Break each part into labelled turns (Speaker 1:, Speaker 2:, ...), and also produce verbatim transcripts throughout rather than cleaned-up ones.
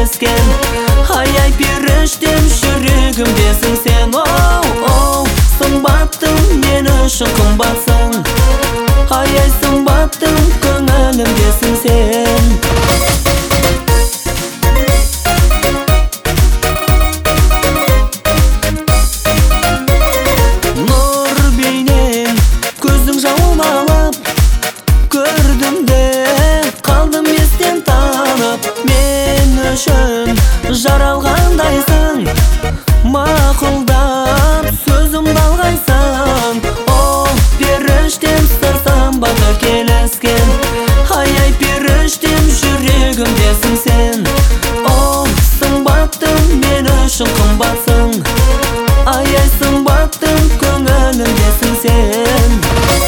Speaker 1: келескен. Ай-ай періштем жүрегімдесің сен. Оу-оу, сымбаттым, мен үшін қымбатсың. Ай-ай сымбаттым, көңілімдесің сен. Нұр бейнең көздің жауын алып, көрдім де қалдым естен танып. Мен үшін жаралғандайсың, мақұлдап сөзімді алғайсың. О, періштем сырсам бата келескен. Ай-ай періштем жүрегімдесің сен. О, сымбаттым, мен үшін қымбатсың. Ай-ай сымбаттым, көңілімдесің сен.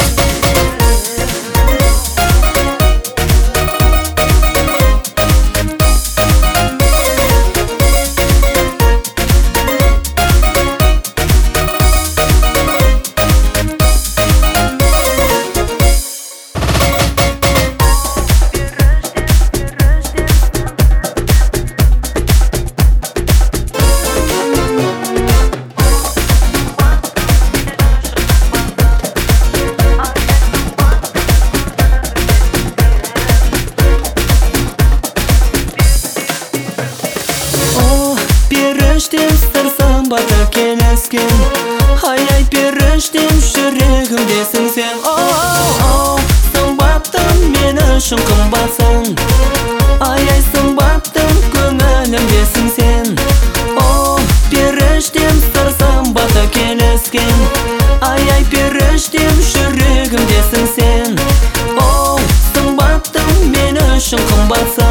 Speaker 1: Періштем сырсам бата келескен. Ай-ай періштем жүрегімдесің сен. Оу-оу, сымбаттым, мен үшін қымбатсың. Ай-ай сымбаттым, көңілімдесің сен. О, періштем сырсам бата келескен. Ай-ай періштем жүрегімдесің сен. Оу, сымбаттым, мен үшін қымбатсың.